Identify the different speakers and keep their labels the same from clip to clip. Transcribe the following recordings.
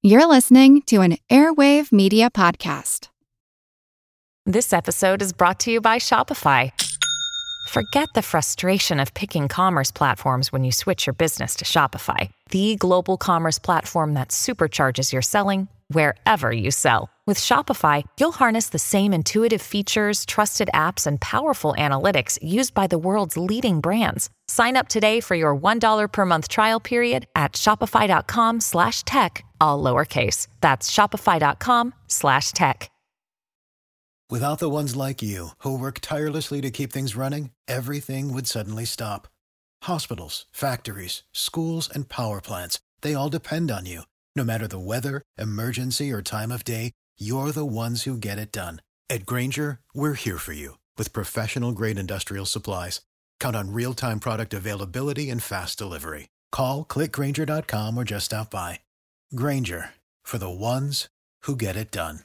Speaker 1: You're listening to an Airwave Media Podcast.
Speaker 2: This episode is brought to you by Shopify. Forget the frustration of picking commerce platforms when you switch your business to Shopify, the global commerce platform that supercharges your selling wherever you sell. With Shopify, you'll harness the same intuitive features, trusted apps, and powerful analytics used by the world's leading brands. Sign up today for your $1 per month trial period at shopify.com/tech, all lowercase. That's shopify.com/tech.
Speaker 3: Without the ones like you, who work tirelessly to keep things running, everything would suddenly stop. Hospitals, factories, schools, and power plants, they all depend on you. No matter the weather, emergency, or time of day, you're the ones who get it done. At Grainger, we're here for you with professional-grade industrial supplies. Count on real-time product availability and fast delivery. Call, click Grainger.com, or just stop by. Grainger, for the ones who get it done.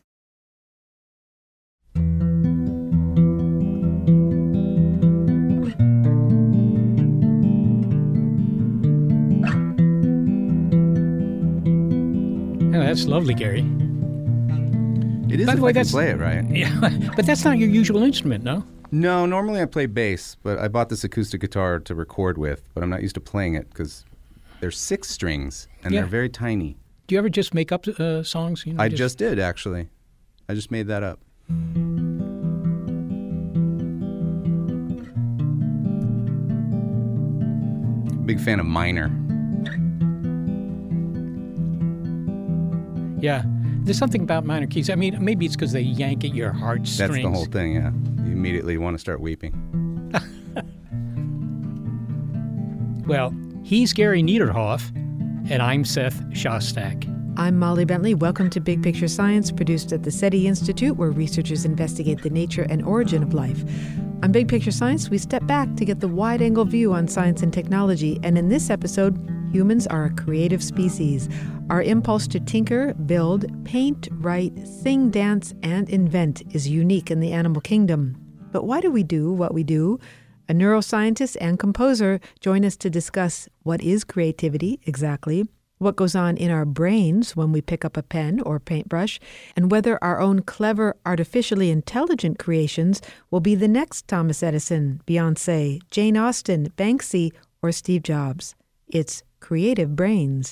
Speaker 4: Oh, that's lovely, Gary.
Speaker 5: It is. By the way, that's play it right.
Speaker 4: Yeah, but that's not your usual instrument, no?
Speaker 5: No, normally I play bass, but I bought this acoustic guitar to record with, but I'm not used to playing it because there's 6 strings and they're very tiny.
Speaker 4: Do you ever just make up songs? You know,
Speaker 5: I just did, actually. I just made that up. Big fan of Minor.
Speaker 4: Yeah. There's something about minor keys. I mean, maybe it's because they yank at your heartstrings.
Speaker 5: That's the whole thing, yeah. You immediately want to start weeping.
Speaker 4: Well, he's Gary Niederhoff, and I'm Seth Shostak.
Speaker 6: I'm Molly Bentley. Welcome to Big Picture Science, produced at the SETI Institute, where researchers investigate the nature and origin of life. On Big Picture Science, we step back to get the wide-angle view on science and technology, and in this episode, humans are a creative species. Our impulse to tinker, build, paint, write, sing, dance, and invent is unique in the animal kingdom. But why do we do what we do? A neuroscientist and composer join us to discuss what is creativity exactly, what goes on in our brains when we pick up a pen or paintbrush, and whether our own clever, artificially intelligent creations will be the next Thomas Edison, Beyoncé, Jane Austen, Banksy, or Steve Jobs. It's Creative Brains.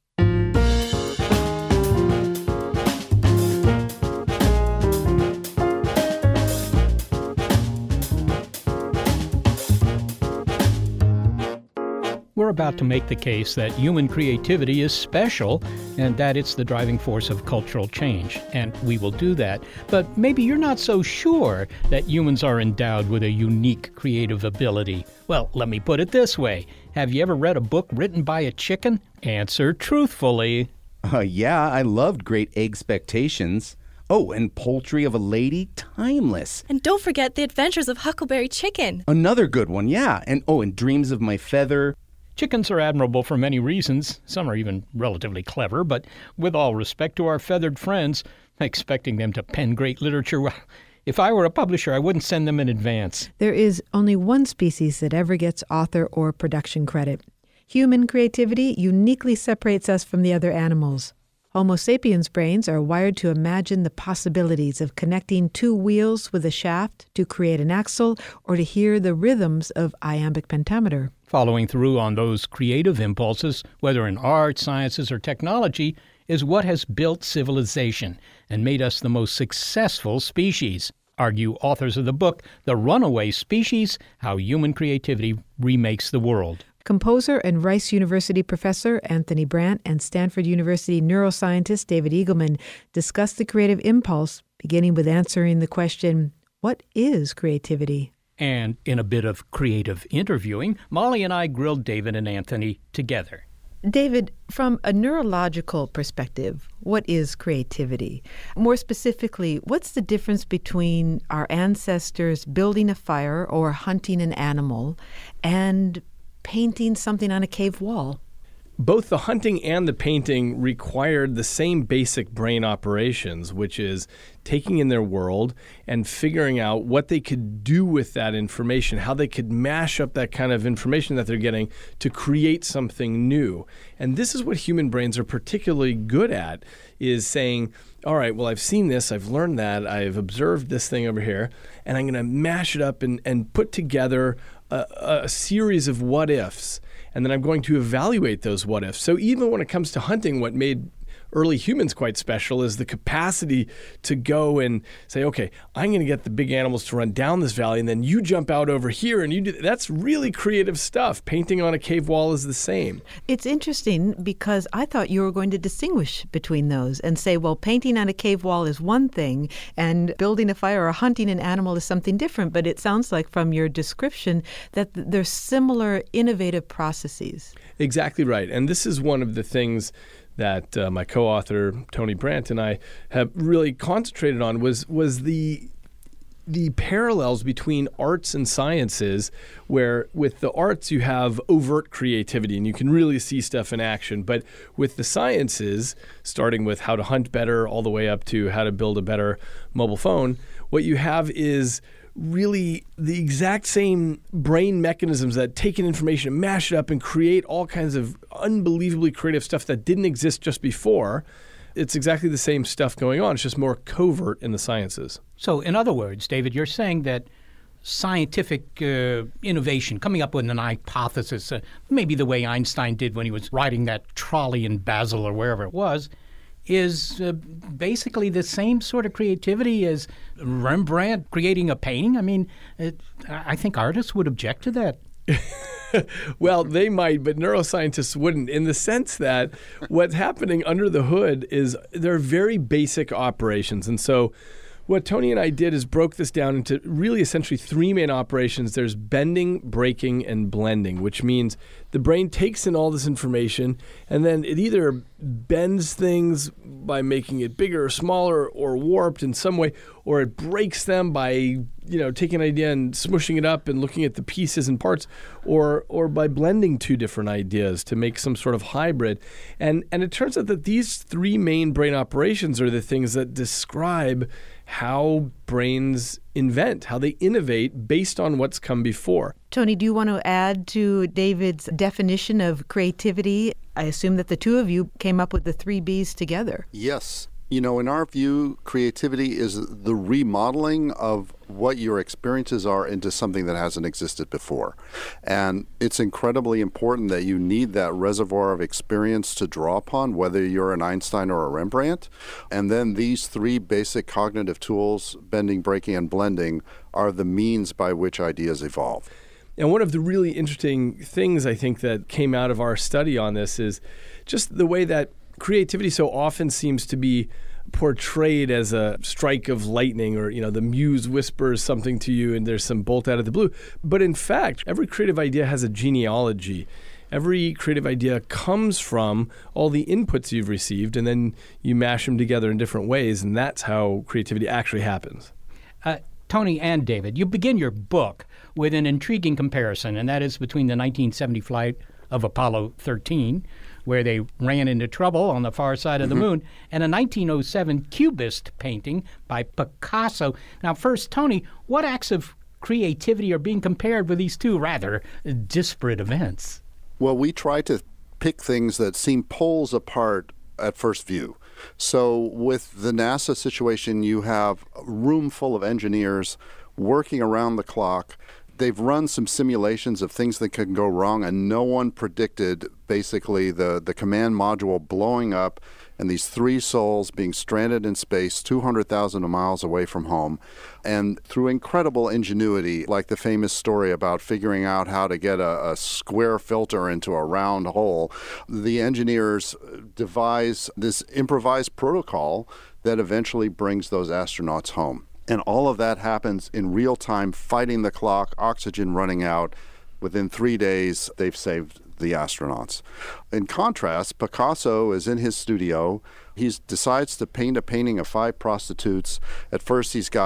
Speaker 4: We're about to make the case that human creativity is special and that it's the driving force of cultural change, and we will do that. But maybe you're not so sure that humans are endowed with a unique creative ability. Well, let me put it this way. Have you ever read a book written by a chicken? Answer truthfully.
Speaker 5: Yeah, I loved Great Expectations. Oh, and Poultry of a Lady, timeless.
Speaker 7: And don't forget The Adventures of Huckleberry Chicken.
Speaker 5: Another good one, yeah. And Dreams of My Feather.
Speaker 4: Chickens are admirable for many reasons. Some are even relatively clever, but with all respect to our feathered friends, expecting them to pen great literature, well, if I were a publisher, I wouldn't send them in advance.
Speaker 6: There is only one species that ever gets author or production credit. Human creativity uniquely separates us from the other animals. Homo sapiens' brains are wired to imagine the possibilities of connecting 2 wheels with a shaft to create an axle or to hear the rhythms of iambic pentameter.
Speaker 4: Following through on those creative impulses, whether in art, sciences, or technology, is what has built civilization and made us the most successful species, argue authors of the book, The Runaway Species, How Human Creativity Remakes the World.
Speaker 6: Composer and Rice University professor Anthony Brandt and Stanford University neuroscientist David Eagleman discuss the creative impulse, beginning with answering the question, what is creativity?
Speaker 4: And in a bit of creative interviewing, Molly and I grilled David and Anthony together.
Speaker 6: David, from a neurological perspective, what is creativity? More specifically, what's the difference between our ancestors building a fire or hunting an animal and painting something on a cave wall?
Speaker 8: both the hunting and the painting required the same basic brain operations, which is taking in their world and figuring out what they could do with that information, how they could mash up that kind of information that they're getting to create something new. And this is what human brains are particularly good at, is saying, all right, well, I've seen this, I've learned that, I've observed this thing over here, and I'm going to mash it up and put together a series of what-ifs. And then I'm going to evaluate those what-ifs. So even when it comes to hunting, what made early humans quite special is the capacity to go and say, okay, I'm going to get the big animals to run down this valley, and then you jump out over here and you do. That's really creative stuff. Painting on a cave wall is the same.
Speaker 6: It's interesting because I thought you were going to distinguish between those and say, well, painting on a cave wall is one thing and building a fire or hunting an animal is something different. But it sounds like from your description that there's similar innovative processes.
Speaker 8: Exactly right. And this is one of the things that my co-author Tony Brandt and I have really concentrated on was the parallels between arts and sciences, where with the arts you have overt creativity and you can really see stuff in action. But with the sciences, starting with how to hunt better all the way up to how to build a better mobile phone, what you have is really the exact same brain mechanisms that take in information and mash it up and create all kinds of unbelievably creative stuff that didn't exist just before. It's exactly the same stuff going on. It's just more covert in the sciences.
Speaker 4: So in other words, David, you're saying that scientific innovation, coming up with an hypothesis, maybe the way Einstein did when he was riding that trolley in Basel or wherever it was, is basically the same sort of creativity as Rembrandt creating a painting? I mean, I think artists would object to that.
Speaker 8: Well, they might, but neuroscientists wouldn't, in the sense that what's happening under the hood is there are very basic operations. And so what Tony and I did is broke this down into really essentially three main operations. There's bending, breaking, and blending, which means the brain takes in all this information and then it either bends things by making it bigger or smaller or warped in some way, or it breaks them by taking an idea and smushing it up and looking at the pieces and parts, or by blending two different ideas to make some sort of hybrid. And it turns out that these three main brain operations are the things that describe how brains invent, how they innovate based on what's come before.
Speaker 6: Tony, do you want to add to David's definition of creativity? I assume that the two of you came up with the 3 B's together.
Speaker 9: Yes. In our view, creativity is the remodeling of what your experiences are into something that hasn't existed before. And it's incredibly important that you need that reservoir of experience to draw upon, whether you're an Einstein or a Rembrandt. And then these 3 basic cognitive tools, bending, breaking, and blending, are the means by which ideas evolve.
Speaker 8: And one of the really interesting things I think that came out of our study on this is just the way that creativity so often seems to be portrayed as a strike of lightning, or the muse whispers something to you and there's some bolt out of the blue. But in fact, every creative idea has a genealogy. Every creative idea comes from all the inputs you've received, and then you mash them together in different ways, and that's how creativity actually happens.
Speaker 4: Tony and David, you begin your book with an intriguing comparison, and that is between the 1970 flight of Apollo 13, where they ran into trouble on the far side of the moon, and a 1907 Cubist painting by Picasso. Now, first, Tony, what acts of creativity are being compared with these two rather disparate events?
Speaker 9: Well, we try to pick things that seem poles apart at first view. So with the NASA situation, you have a room full of engineers working around the clock. They've run some simulations of things that can go wrong, and no one predicted basically the command module blowing up and these 3 souls being stranded in space 200,000 miles away from home. And through incredible ingenuity, like the famous story about figuring out how to get a square filter into a round hole, the engineers devise this improvised protocol that eventually brings those astronauts home. And all of that happens in real time, fighting the clock, oxygen running out. Within 3 days, they've saved the astronauts. In contrast, Picasso is in his studio. He decides to paint a painting of 5 prostitutes. At first, he's got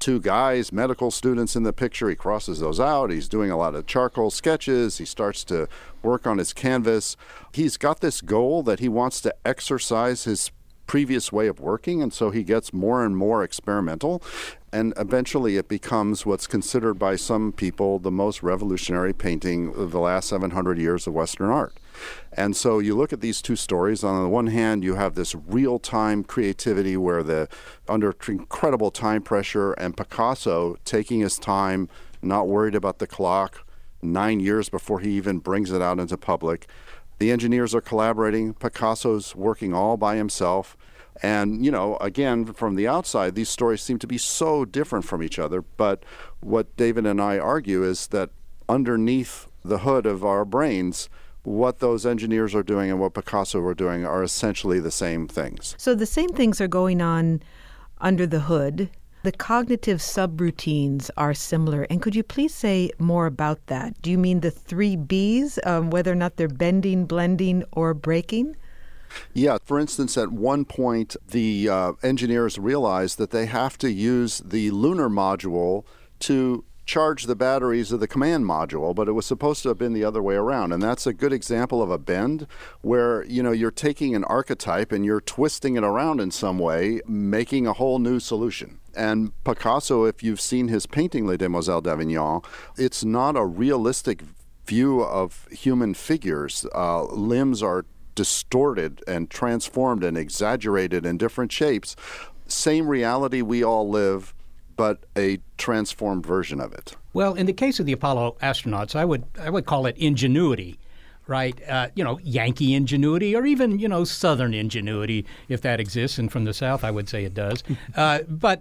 Speaker 9: two guys, medical students in the picture. He crosses those out. He's doing a lot of charcoal sketches. He starts to work on his canvas. He's got this goal that he wants to exercise his previous way of working, and so he gets more and more experimental, and eventually it becomes what's considered by some people the most revolutionary painting of the last 700 years of Western art. And so you look at these two stories. On the one hand, you have this real-time creativity where under incredible time pressure, and Picasso taking his time, not worried about the clock, 9 years before he even brings it out into public. The engineers are collaborating. Picasso's working all by himself. And, again, from the outside, these stories seem to be so different from each other. But what David and I argue is that underneath the hood of our brains, what those engineers are doing and what Picasso were doing are essentially the same things.
Speaker 6: So the same things are going on under the hood. The cognitive subroutines are similar. And could you please say more about that? Do you mean the 3 Bs, whether or not they're bending, blending, or breaking?
Speaker 9: Yeah. For instance, at one point, the engineers realized that they have to use the lunar module to charge the batteries of the command module, but it was supposed to have been the other way around. And that's a good example of a bend where, you're taking an archetype and you're twisting it around in some way, making a whole new solution. And Picasso, if you've seen his painting Les Demoiselles d'Avignon, it's not a realistic view of human figures. Limbs are distorted and transformed and exaggerated in different shapes. Same reality we all live, but a transformed version of it.
Speaker 4: Well, in the case of the Apollo astronauts, I would call it ingenuity, right? Yankee ingenuity, or even, Southern ingenuity, if that exists. And from the South, I would say it does. But,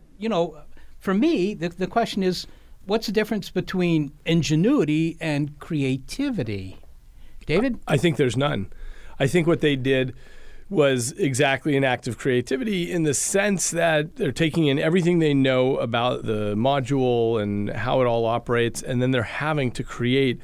Speaker 4: for me, the question is, what's the difference between ingenuity and creativity? David?
Speaker 8: I think there's none. I think what they did was exactly an act of creativity in the sense that they're taking in everything they know about the module and how it all operates, and then they're having to create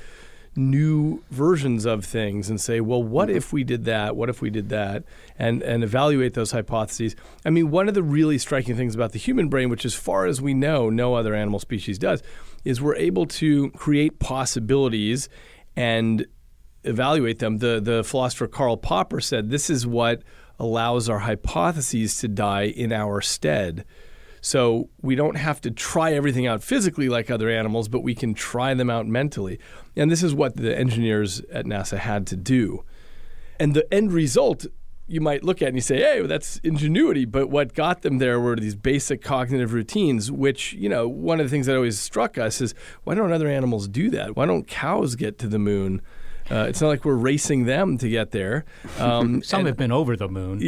Speaker 8: new versions of things and say, well, what if we did that? What if we did that? And evaluate those hypotheses. I mean, one of the really striking things about the human brain, which as far as we know, no other animal species does, is we're able to create possibilities and evaluate them. The philosopher Karl Popper said this is what allows our hypotheses to die in our stead. So we don't have to try everything out physically like other animals, but we can try them out mentally. And this is what the engineers at NASA had to do. And the end result, you might look at and you say, hey, well, that's ingenuity. But what got them there were these basic cognitive routines, which, one of the things that always struck us is, why don't other animals do that? Why don't cows get to the moon? It's not like we're racing them to get there.
Speaker 4: Some have been over the moon.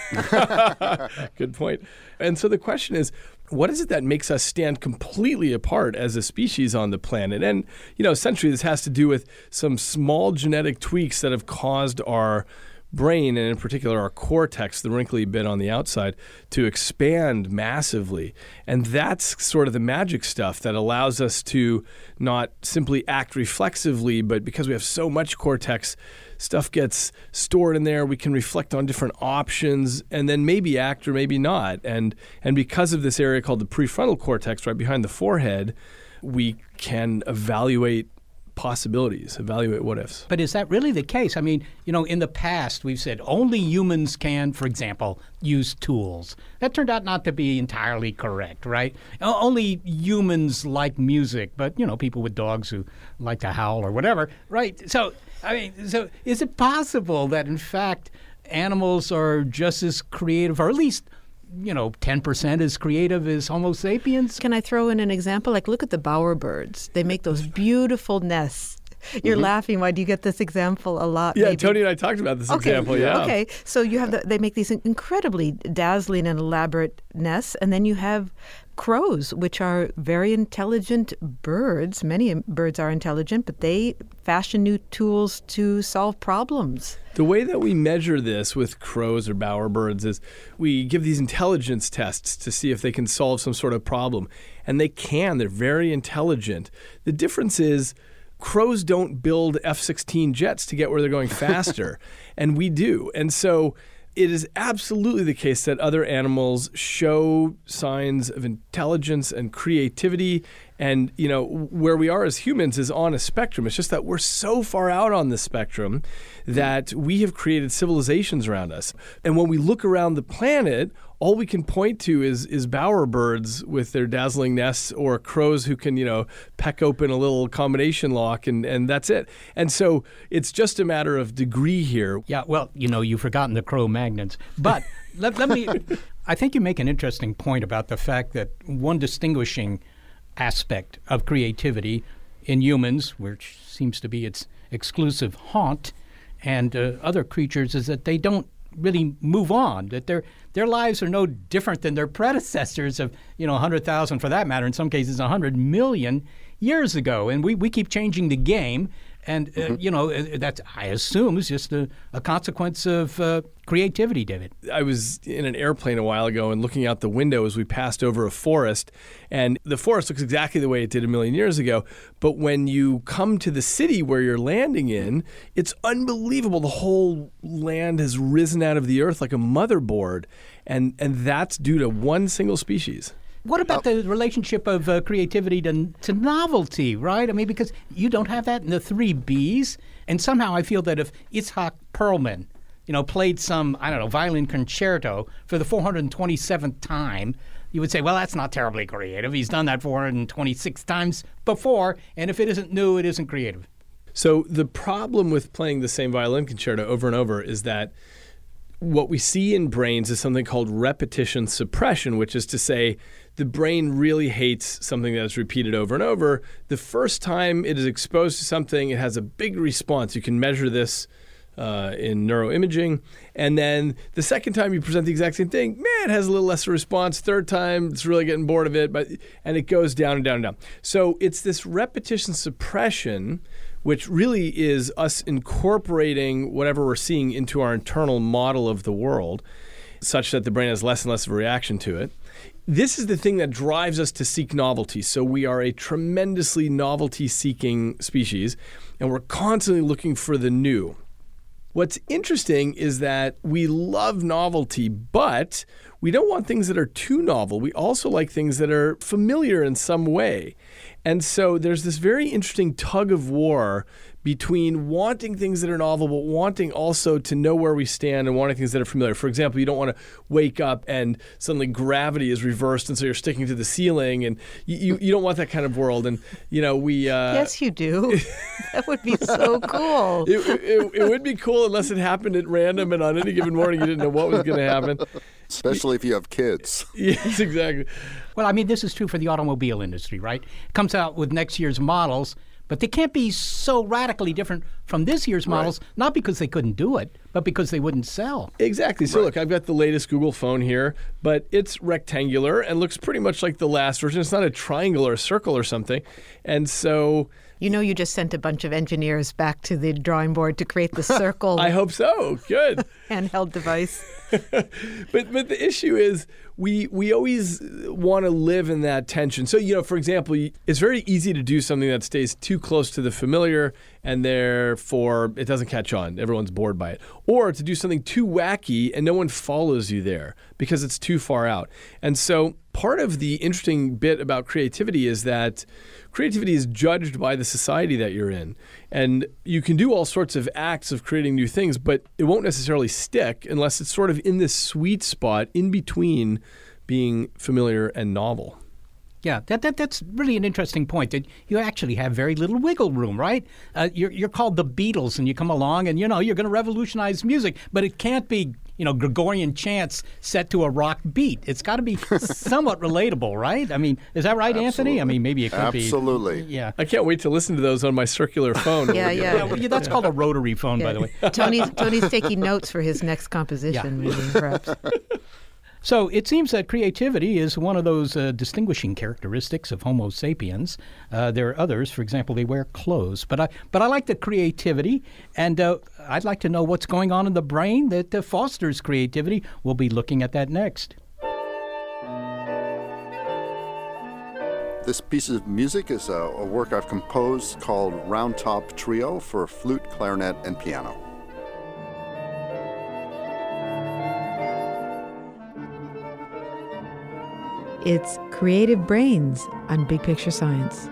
Speaker 8: Yeah. Good point. And so the question is, what is it that makes us stand completely apart as a species on the planet? And, essentially this has to do with some small genetic tweaks that have caused our brain, and in particular our cortex, the wrinkly bit on the outside, to expand massively. And that's sort of the magic stuff that allows us to not simply act reflexively, but because we have so much cortex, stuff gets stored in there. We can reflect on different options and then maybe act or maybe not. And because of this area called the prefrontal cortex right behind the forehead, we can evaluate possibilities, evaluate what ifs.
Speaker 4: But is that really the case? I mean, in the past, we've said only humans can, for example, use tools. That turned out not to be entirely correct, right? Only humans like music, but, people with dogs who like to howl or whatever, right? So is it possible that, in fact, animals are just as creative, or at least 10% as creative as Homo sapiens?
Speaker 6: Can I throw in an example? Like, look at the bowerbirds. They make those beautiful nests. You're laughing. Why do you get this example a lot?
Speaker 8: Yeah,
Speaker 6: maybe?
Speaker 8: Tony and I talked about this example, yeah.
Speaker 6: Okay, so you have they make these incredibly dazzling and elaborate nests, and then you have crows, which are very intelligent birds. Many birds are intelligent, but they fashion new tools to solve problems.
Speaker 8: The way that we measure this with crows or bowerbirds is we give these intelligence tests to see if they can solve some sort of problem. And they can. They're very intelligent. The difference is crows don't build F-16 jets to get where they're going faster, and we do. And so it is absolutely the case that other animals show signs of intelligence and creativity. And, where we are as humans is on a spectrum. It's just that we're so far out on the spectrum that we have created civilizations around us. And when we look around the planet, all we can point to is bowerbirds with their dazzling nests, or crows who can, peck open a little combination lock, and that's it. And so it's just a matter of degree here.
Speaker 4: Yeah, well, you've forgotten the Cro-Magnons. But let me, I think you make an interesting point about the fact that one distinguishing aspect of creativity in humans, which seems to be its exclusive haunt, and other creatures, is that they don't really move on, that their lives are no different than their predecessors of 100,000, for that matter, in some cases 100 million years ago. And we keep changing the game. And, that, I assume, is just a consequence of creativity, David.
Speaker 8: I was in an airplane a while ago and looking out the window as we passed over a forest. And the forest looks exactly the way it did a million years ago. But when you come to the city where you're landing in, it's unbelievable. The whole land has risen out of the earth like a motherboard. And that's due to one single species.
Speaker 4: What about the relationship of creativity to novelty, right? I mean, because you don't have that in the 3 Bs. And somehow I feel that if Itzhak Perlman, played some, violin concerto for the 427th time, you would say, well, that's not terribly creative. He's done that 426 times before. And if it isn't new, it isn't creative.
Speaker 8: So the problem with playing the same violin concerto over and over is that what we see in brains is something called repetition suppression, which is to say the brain really hates something that is repeated over and over. The first time it is exposed to something, it has a big response. You can measure this in neuroimaging. And then the second time you present the exact same thing, it has a little less response. Third time, it's really getting bored of it, and it goes down and down and down. So it's this repetition suppression, which really is us incorporating whatever we're seeing into our internal model of the world, such that the brain has less and less of a reaction to it. This is the thing that drives us to seek novelty. So we are a tremendously novelty-seeking species, and we're constantly looking for the new. What's interesting is that we love novelty, but we don't want things that are too novel. We also like things that are familiar in some way. And so there's this very interesting tug of war between wanting things that are novel, but wanting also to know where we stand and wanting things that are familiar. For example, you don't want to wake up and suddenly gravity is reversed, and so you're sticking to the ceiling, and you don't want that kind of world. And we
Speaker 6: yes, you do. That would be so cool.
Speaker 8: It would be cool unless it happened at random, and on any given morning you didn't know what was going to happen.
Speaker 9: Especially if you have kids.
Speaker 8: Yes, exactly.
Speaker 4: Well, I mean, this is true for the automobile industry, right? It comes out with next year's models, but they can't be so radically different from this year's models, not because they couldn't do it, but because they wouldn't sell.
Speaker 8: Exactly. So look, I've got the latest Google phone here, but it's rectangular and looks pretty much like the last version. It's not a triangle or a circle or something. And so...
Speaker 6: you just sent a bunch of engineers back to the drawing board to create the circle.
Speaker 8: I hope so. Good.
Speaker 6: Handheld device.
Speaker 8: But the issue is we always want to live in that tension. So, for example, it's very easy to do something that stays too close to the familiar and therefore it doesn't catch on. Everyone's bored by it. Or to do something too wacky and no one follows you there because it's too far out. And so part of the interesting bit about creativity is that creativity is judged by the society that you're in. And you can do all sorts of acts of creating new things, but it won't necessarily stick unless it's sort of in this sweet spot in between being familiar and novel.
Speaker 4: Yeah, that's really an interesting point, that you actually have very little wiggle room, right? You're called the Beatles, and you come along and, you're going to revolutionize music, but it can't be, Gregorian chants set to a rock beat. It's got to be somewhat relatable, right? I mean, is that right,
Speaker 9: Absolutely.
Speaker 4: Anthony? I mean, maybe it could be.
Speaker 9: Absolutely.
Speaker 4: Yeah.
Speaker 8: I can't wait to listen to those on my circular phone.
Speaker 6: Yeah,
Speaker 4: that's called a rotary phone, by the way.
Speaker 6: Tony's taking notes for his next composition, maybe, perhaps.
Speaker 4: So it seems that creativity is one of those distinguishing characteristics of Homo sapiens. There are others. For example, they wear clothes. But I like the creativity, and I'd like to know what's going on in the brain that fosters creativity. We'll be looking at that next.
Speaker 9: This piece of music is a work I've composed called Round Top Trio for flute, clarinet, and piano.
Speaker 6: It's Creative Brains on Big Picture Science.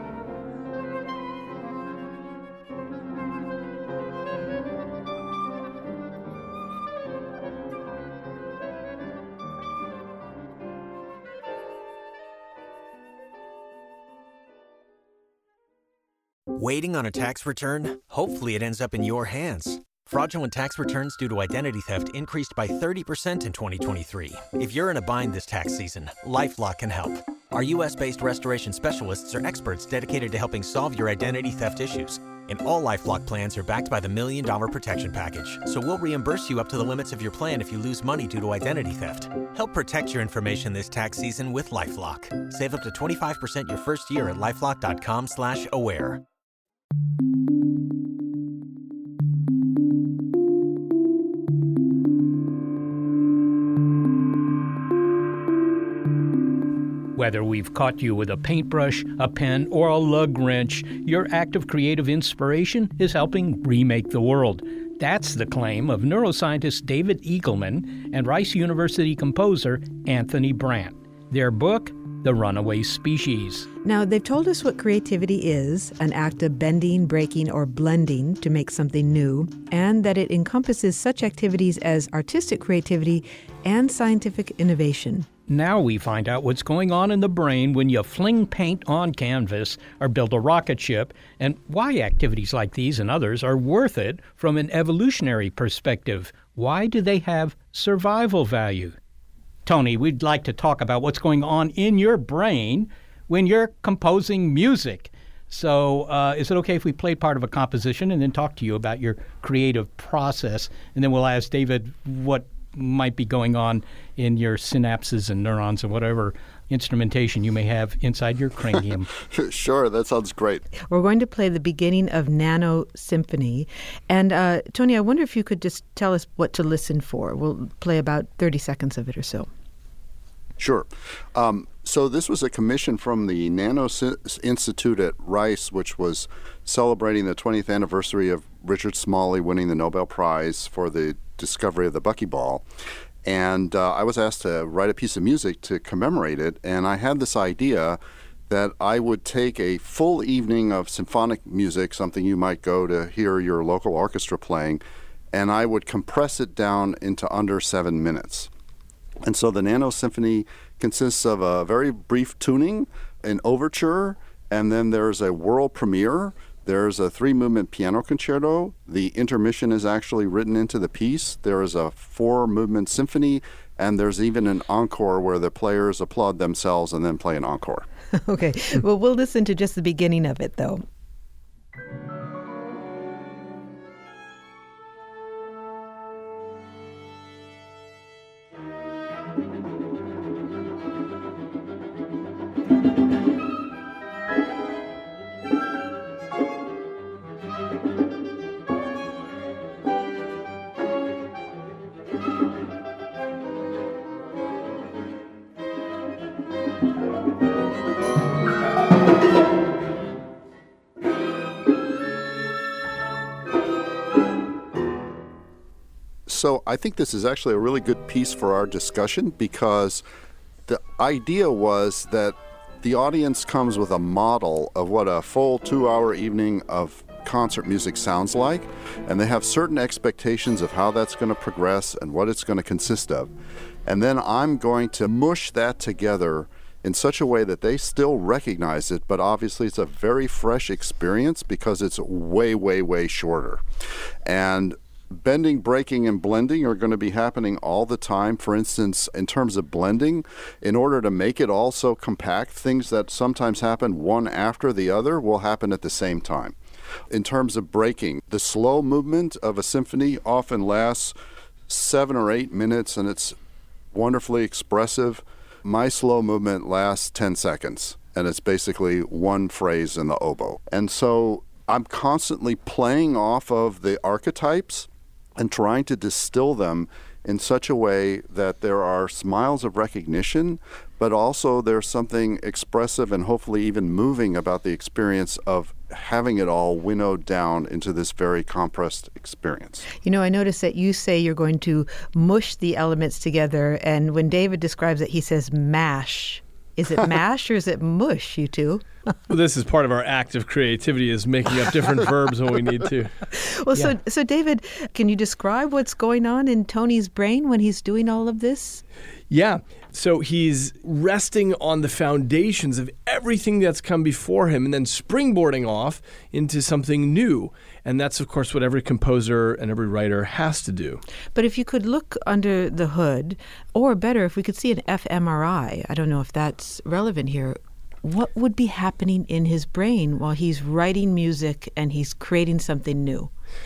Speaker 10: Waiting on a tax return? Hopefully it ends up in your hands. Fraudulent tax returns due to identity theft increased by 30% in 2023. If you're in a bind this tax season, LifeLock can help. Our U.S.-based restoration specialists are experts dedicated to helping solve your identity theft issues. And all LifeLock plans are backed by the $1 Million Protection Package. So we'll reimburse you up to the limits of your plan if you lose money due to identity theft. Help protect your information this tax season with LifeLock. Save up to 25% your first year at LifeLock.com/aware.
Speaker 4: Whether we've caught you with a paintbrush, a pen, or a lug wrench, your act of creative inspiration is helping remake the world. That's the claim of neuroscientist David Eagleman and Rice University composer Anthony Brandt. Their book, The Runaway Species.
Speaker 6: Now, they've told us what creativity is, an act of bending, breaking, or blending to make something new, and that it encompasses such activities as artistic creativity and scientific innovation.
Speaker 4: Now we find out what's going on in the brain when you fling paint on canvas or build a rocket ship, and why activities like these and others are worth it from an evolutionary perspective. Why do they have survival value? Tony, we'd like to talk about what's going on in your brain when you're composing music. So is it okay if we play part of a composition and then talk to you about your creative process? And then we'll ask David what might be going on in your synapses and neurons and whatever instrumentation you may have inside your cranium.
Speaker 9: Sure, that sounds great.
Speaker 6: We're going to play the beginning of Nano Symphony. And Tony, I wonder if you could just tell us what to listen for. We'll play about 30 seconds of it or so.
Speaker 9: Sure. So this was a commission from the Nano Institute at Rice, which was celebrating the 20th anniversary of Richard Smalley winning the Nobel Prize for the discovery of the buckyball. And I was asked to write a piece of music to commemorate it, and I had this idea that I would take a full evening of symphonic music, something you might go to hear your local orchestra playing, and I would compress it down into under 7 minutes. And so the Nano Symphony consists of a very brief tuning, an overture, and then there's a world premiere. There's a 3-movement piano concerto. The intermission is actually written into the piece. There is a 4-movement symphony, and there's even an encore where the players applaud themselves and then play an encore.
Speaker 6: Okay. Well, we'll listen to just the beginning of it, though.
Speaker 9: So I think this is actually a really good piece for our discussion because the idea was that the audience comes with a model of what a full 2-hour evening of concert music sounds like, and they have certain expectations of how that's going to progress and what it's going to consist of. And then I'm going to mush that together in such a way that they still recognize it, but obviously it's a very fresh experience because it's way, way, way shorter. And bending, breaking, and blending are going to be happening all the time. For instance, in terms of blending, in order to make it all so compact, things that sometimes happen one after the other will happen at the same time. In terms of breaking, the slow movement of a symphony often lasts 7 or 8 minutes, and it's wonderfully expressive. My slow movement lasts 10 seconds, and it's basically one phrase in the oboe. And so I'm constantly playing off of the archetypes and trying to distill them in such a way that there are smiles of recognition, but also there's something expressive and hopefully even moving about the experience of having it all winnowed down into this very compressed experience.
Speaker 6: You know, I noticed that you say you're going to mush the elements together, and when David describes it, he says mash. Is it mash or is it mush, you two?
Speaker 8: Well, this is part of our act of creativity, is making up different verbs when we need to.
Speaker 6: Well, so David, can you describe what's going on in Tony's brain when he's doing all of this?
Speaker 8: Yeah. So he's resting on the foundations of everything that's come before him and then springboarding off into something new. And that's, of course, what every composer and every writer has to do.
Speaker 6: But if you could look under the hood, or better, if we could see an fMRI, I don't know if that's relevant here, what would be happening in his brain while he's writing music and he's creating something new?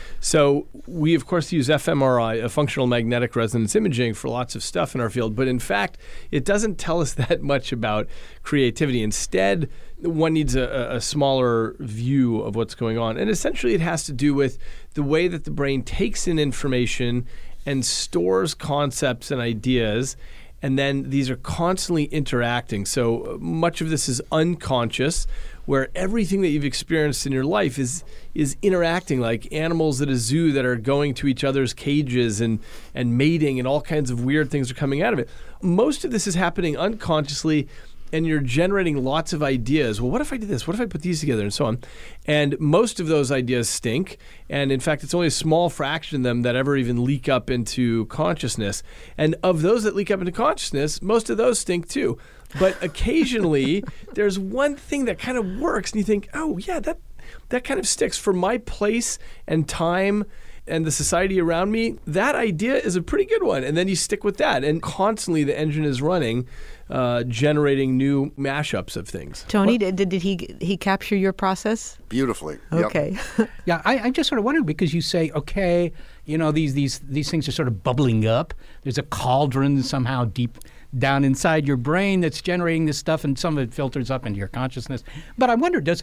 Speaker 8: So we, of course, use fMRI, a functional magnetic resonance imaging, for lots of stuff in our field. But in fact, it doesn't tell us that much about creativity. Instead, one needs a smaller view of what's going on. And essentially, it has to do with the way that the brain takes in information and stores concepts and ideas. And then these are constantly interacting. So much of this is unconscious, where everything that you've experienced in your life is interacting, like animals at a zoo that are going to each other's cages and mating, and all kinds of weird things are coming out of it. Most of this is happening unconsciously, and you're generating lots of ideas. Well, what if I did this? What if I put these together? And so on. And most of those ideas stink. And in fact, it's only a small fraction of them that ever even leak up into consciousness. And of those that leak up into consciousness, most of those stink too. But occasionally, there's one thing that kind of works, and you think, oh, yeah, that kind of sticks. For my place and time and the society around me, that idea is a pretty good one. And then you stick with that. And constantly the engine is running, generating new mashups of things.
Speaker 6: Tony, did he capture your process?
Speaker 9: Beautifully.
Speaker 6: Okay.
Speaker 9: Yep.
Speaker 4: Yeah, I just sort of wondered, because you say, okay, you know, these things are sort of bubbling up. There's a cauldron somehow deep down inside your brain that's generating this stuff, and some of it filters up into your consciousness. But I wonder, does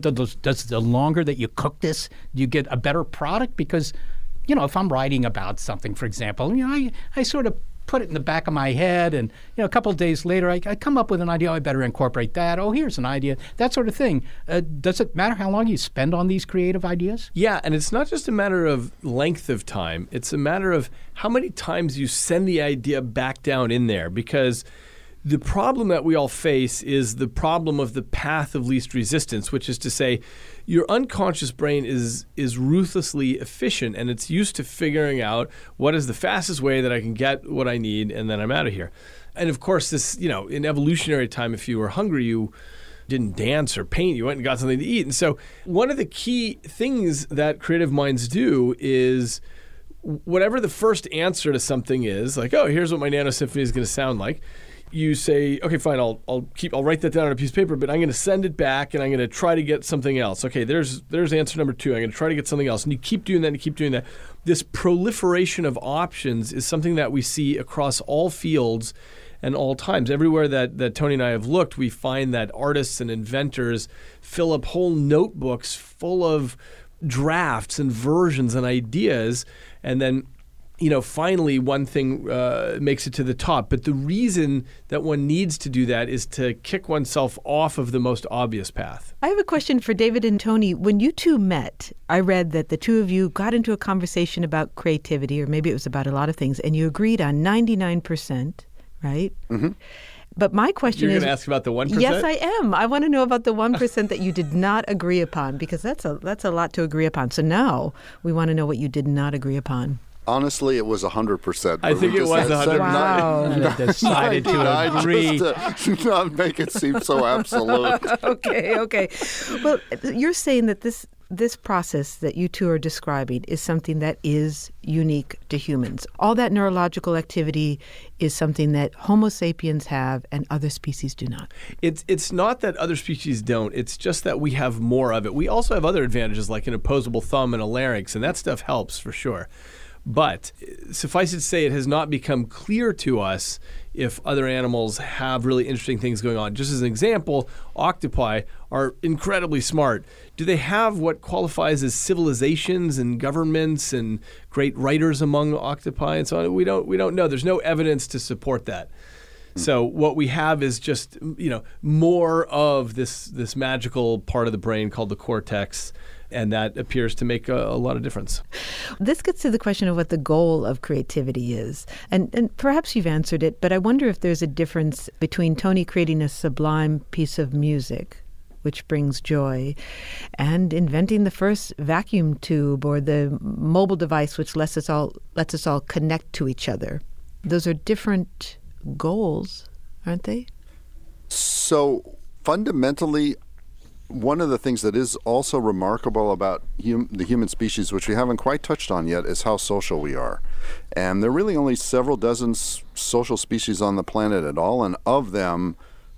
Speaker 4: the longer that you cook this, do you get a better product? Because, you know, if I'm writing about something, for example, you know, I sort of put it in the back of my head, and, you know, a couple of days later, I come up with an idea. I better incorporate that. Oh, here's an idea. That sort of thing. Does it matter how long you spend on these creative ideas?
Speaker 8: Yeah, and it's not just a matter of length of time. It's a matter of how many times you send the idea back down in there, because the problem that we all face is the problem of the path of least resistance, which is to say, your unconscious brain is ruthlessly efficient, and it's used to figuring out what is the fastest way that I can get what I need, and then I'm out of here. And of course, this, you know, in evolutionary time, if you were hungry, you didn't dance or paint, you went and got something to eat. And so one of the key things that creative minds do is whatever the first answer to something is, like, oh, here's what my Nano Symphony is going to sound like. You say, okay, fine, I'll write that down on a piece of paper, but I'm going to send it back, and I'm going to try to get something else. Okay, there's answer number 2. I'm going to try to get something else. And you keep doing that and you keep doing that. This proliferation of options is something that we see across all fields and all times. Everywhere that Tony and I have looked, we find that artists and inventors fill up whole notebooks full of drafts and versions and ideas, and then, you know, finally one thing makes it to the top. But the reason that one needs to do that is to kick oneself off of the most obvious path.
Speaker 6: I have a question for David and Tony. When you two met, I read that the two of you got into a conversation about creativity, or maybe it was about a lot of things, and you agreed on 99%, right? Mm-hmm. But my question is...
Speaker 8: You're going to ask about the 1%?
Speaker 6: Yes, I am. I want to know about the 1% that you did not agree upon, because that's a lot to agree upon. So now we want to know what you did not agree upon.
Speaker 9: Honestly, it was 100%.
Speaker 8: I think it was 100%.
Speaker 6: Wow.
Speaker 4: Decided to agree.
Speaker 9: Just to not make it seem so absolute.
Speaker 6: Okay. Well, you're saying that this process that you two are describing is something that is unique to humans. All that neurological activity is something that Homo sapiens have and other species do not.
Speaker 8: It's not that other species don't. It's just that we have more of it. We also have other advantages, like an opposable thumb and a larynx, and that stuff helps for sure. But suffice it to say, it has not become clear to us if other animals have really interesting things going on. Just as an example, octopi are incredibly smart. Do they have what qualifies as civilizations and governments and great writers among octopi and so on? We don't know. There's no evidence to support that. So what we have is just, you know, more of this magical part of the brain called the cortex. And that appears to make a lot of difference.
Speaker 6: This gets to the question of what the goal of creativity is. And perhaps you've answered it, but I wonder if there's a difference between Tony creating a sublime piece of music, which brings joy, and inventing the first vacuum tube or the mobile device which lets us all connect to each other. Those are different goals, aren't they?
Speaker 9: So fundamentally, one of the things that is also remarkable about the human species, which we haven't quite touched on yet, is how social we are. And there are really only several dozen social species on the planet at all, and of them,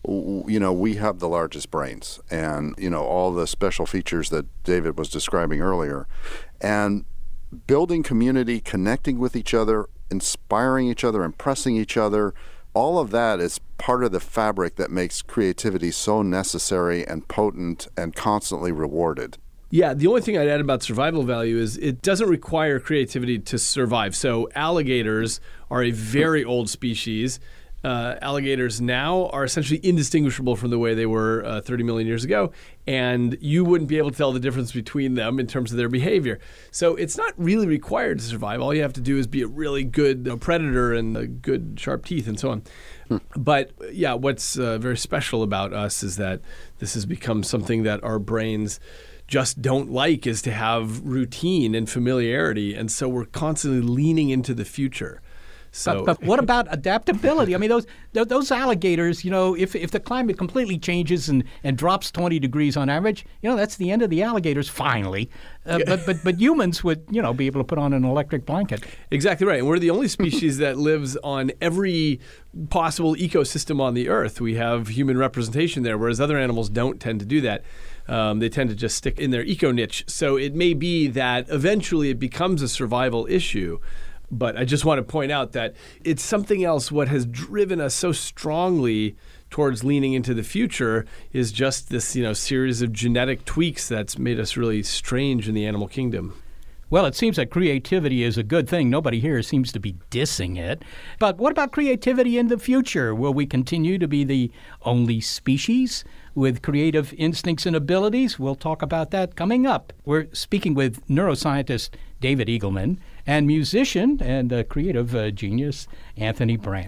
Speaker 9: we have the largest brains and, all the special features that David was describing earlier. And building community, connecting with each other, inspiring each other, impressing each other, all of that is part of the fabric that makes creativity so necessary and potent and constantly rewarded.
Speaker 8: Yeah, the only thing I'd add about survival value is it doesn't require creativity to survive. So alligators are a very old species. Alligators now are essentially indistinguishable from the way they were 30 million years ago, and you wouldn't be able to tell the difference between them in terms of their behavior. So it's not really required to survive. All you have to do is be a really good predator and good sharp teeth and so on. But yeah, what's very special about us is that this has become something that our brains just don't like, is to have routine and familiarity, and so we're constantly leaning into the future. So,
Speaker 4: but what about adaptability? I mean, those alligators, if the climate completely changes and drops 20 degrees on average, that's the end of the alligators finally. But humans would, be able to put on an electric blanket.
Speaker 8: Exactly right. And we're the only species that lives on every possible ecosystem on the Earth. We have human representation there, whereas other animals don't tend to do that. They tend to just stick in their eco niche. So it may be that eventually it becomes a survival issue. But I just want to point out that it's something else. What has driven us so strongly towards leaning into the future is just this, series of genetic tweaks that's made us really strange in the animal kingdom.
Speaker 4: Well, it seems that creativity is a good thing. Nobody here seems to be dissing it. But what about creativity in the future? Will we continue to be the only species with creative instincts and abilities? We'll talk about that coming up. We're speaking with neuroscientist David Eagleman and musician and creative genius Anthony Brandt.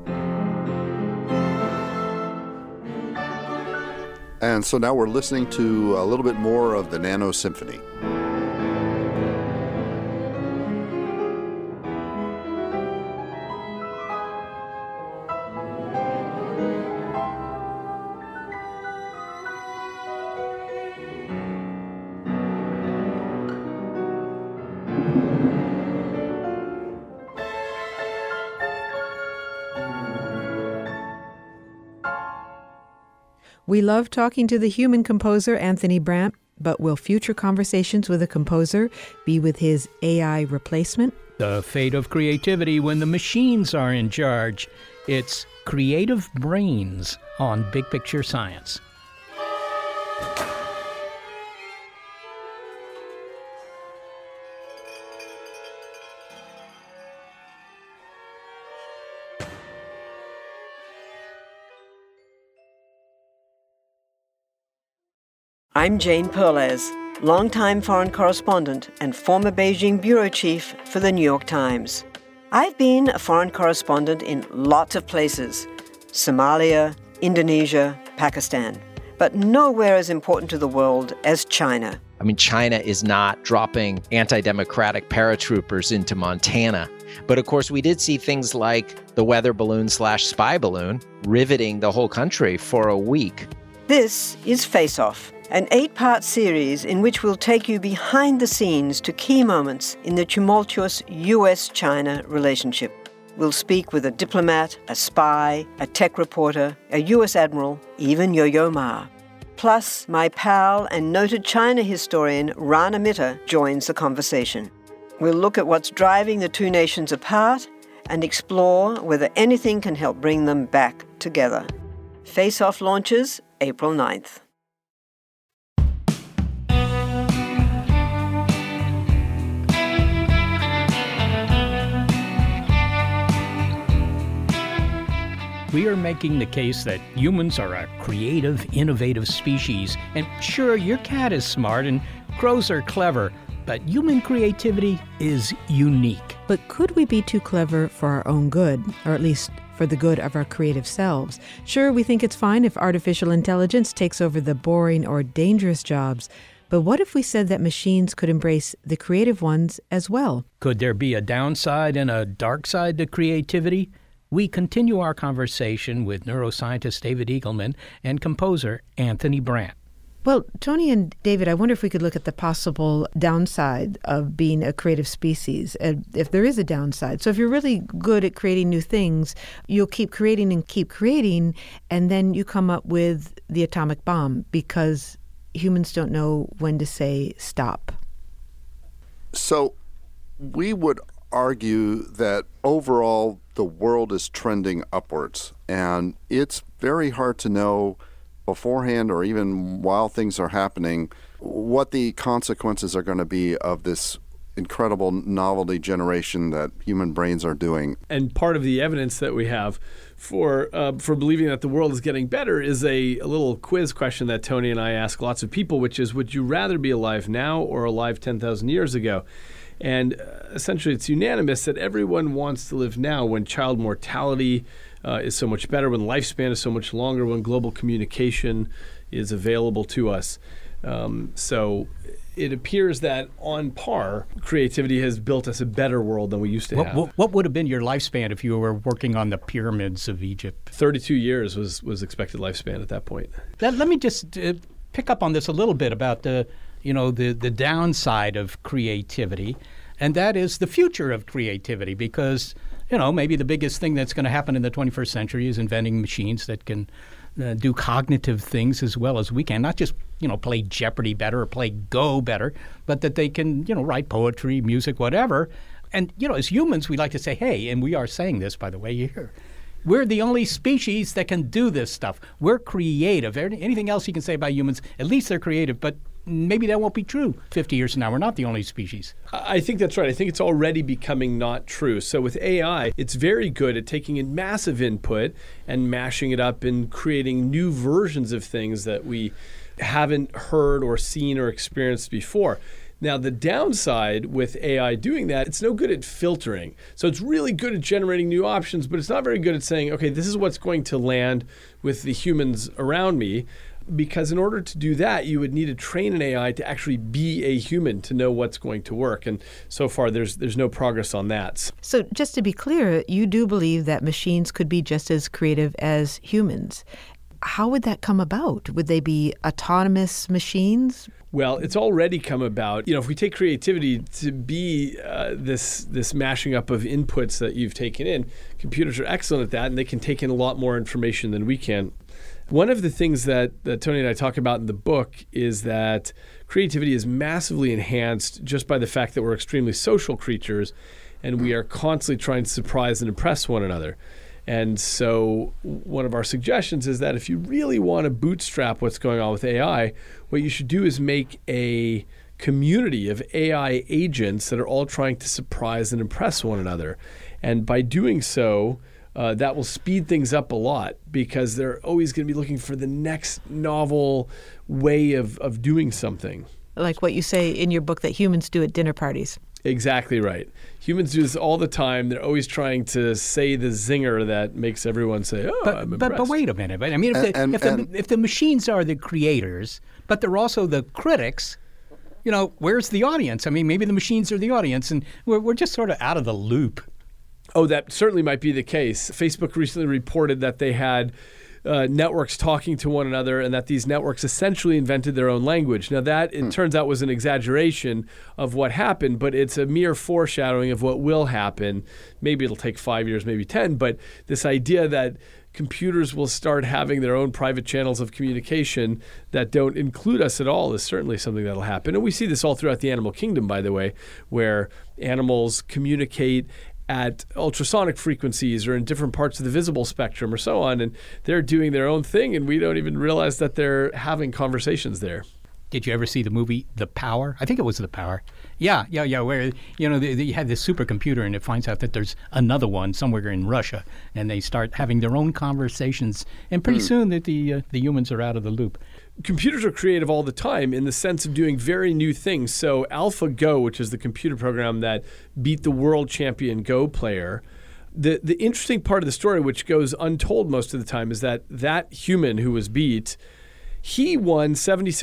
Speaker 9: And so now we're listening to a little bit more of the Nano Symphony.
Speaker 6: We love talking to the human composer, Anthony Brandt, but will future conversations with a composer be with his AI replacement?
Speaker 4: The fate of creativity when the machines are in charge. It's Creative Brains on Big Picture Science.
Speaker 11: I'm Jane Perlez, longtime foreign correspondent and former Beijing bureau chief for the New York Times. I've been a foreign correspondent in lots of places: Somalia, Indonesia, Pakistan, but nowhere as important to the world as China.
Speaker 12: I mean, China is not dropping anti-democratic paratroopers into Montana. But of course, we did see things like the weather balloon/spy balloon riveting the whole country for a week.
Speaker 11: This is Face Off, an 8-part series in which we'll take you behind the scenes to key moments in the tumultuous U.S.-China relationship. We'll speak with a diplomat, a spy, a tech reporter, a U.S. admiral, even Yo-Yo Ma. Plus, my pal and noted China historian Rana Mitter joins the conversation. We'll look at what's driving the two nations apart and explore whether anything can help bring them back together. Face Off launches April 9th.
Speaker 4: We are making the case that humans are a creative, innovative species. And sure, your cat is smart and Crows are clever, but human creativity is unique.
Speaker 6: But could we be too clever for our own good, or at least for the good of our creative selves? Sure, we think it's fine if artificial intelligence takes over the boring or dangerous jobs, but what if we said that machines could embrace the creative ones as well?
Speaker 4: Could there be a downside and a dark side to creativity? We continue our conversation with neuroscientist David Eagleman and composer Anthony Brandt.
Speaker 6: Well, Tony and David, I wonder if we could look at the possible downside of being a creative species, if there is a downside. So if you're really good at creating new things, you'll keep creating, and then you come up with the atomic bomb because humans don't know when to say stop.
Speaker 9: So we would argue that overall the world is trending upwards, and it's very hard to know beforehand or even while things are happening what the consequences are going to be of this incredible novelty generation that human brains are doing.
Speaker 8: And part of the evidence that we have for believing that the world is getting better is a little quiz question that Tony and I ask lots of people, which is, would you rather be alive now or alive 10,000 years ago? And essentially it's unanimous that everyone wants to live now when child mortality is so much better, when lifespan is so much longer, when global communication is available to us. So it appears that on par, creativity has built us a better world than we used to have.
Speaker 4: What would have been your lifespan if you were working on the pyramids of Egypt?
Speaker 8: 32 years was expected lifespan at that point.
Speaker 4: Let me just pick up on this a little bit about the downside of creativity, and that is the future of creativity, because maybe the biggest thing that's going to happen in the 21st century is inventing machines that can do cognitive things as well as we can. Not just, play Jeopardy better or play Go better, but that they can, write poetry, music, whatever. And, as humans, we like to say, hey, and we are saying this, by the way, here, we're the only species that can do this stuff. We're creative. Anything else you can say about humans, at least they're creative, but maybe that won't be true 50 years from now. We're not the only species.
Speaker 8: I think that's right. I think it's already becoming not true. So with AI, it's very good at taking in massive input and mashing it up and creating new versions of things that we haven't heard or seen or experienced before. Now, the downside with AI doing that, it's no good at filtering. So it's really good at generating new options, but it's not very good at saying, okay, this is what's going to land with the humans around me. Because in order to do that, you would need to train an AI to actually be a human to know what's going to work. And so far, there's no progress on that.
Speaker 6: So just to be clear, you do believe that machines could be just as creative as humans. How would that come about? Would they be autonomous machines?
Speaker 8: Well, it's already come about. If we take creativity to be this mashing up of inputs that you've taken in, computers are excellent at that, and they can take in a lot more information than we can. One of the things that Tony and I talk about in the book is that creativity is massively enhanced just by the fact that we're extremely social creatures, and we are constantly trying to surprise and impress one another. And so one of our suggestions is that if you really want to bootstrap what's going on with AI, what you should do is make a community of AI agents that are all trying to surprise and impress one another. And by doing so, that will speed things up a lot, because they're always going to be looking for the next novel way of doing something.
Speaker 6: Like what you say in your book that humans do at dinner parties.
Speaker 8: Exactly right. Humans do this all the time. They're always trying to say the zinger that makes everyone say, I'm impressed.
Speaker 4: But wait a minute. I mean, if the machines are the creators, but they're also the critics, where's the audience? I mean, maybe the machines are the audience, and we're just sort of out of the loop.
Speaker 8: Oh, that certainly might be the case. Facebook recently reported that they had networks talking to one another, and that these networks essentially invented their own language. Now that, it turns out, was an exaggeration of what happened, but it's a mere foreshadowing of what will happen. Maybe it'll take 5 years, maybe 10, but this idea that computers will start having their own private channels of communication that don't include us at all is certainly something that'll happen. And we see this all throughout the animal kingdom, by the way, where animals communicate at ultrasonic frequencies or in different parts of the visible spectrum or so on, and they're doing their own thing, and we don't even realize that they're having conversations there.
Speaker 4: Did you ever see the movie The Power? I think it was The Power. Yeah, where, you had this supercomputer, and it finds out that there's another one somewhere in Russia, and they start having their own conversations, and pretty soon that the humans are out of the loop.
Speaker 8: computers are creative all the time in the sense of doing very new things. So AlphaGo, which is the computer program that beat the world champion Go player, the interesting part of the story, which goes untold most of the time, is that human who was beat, he won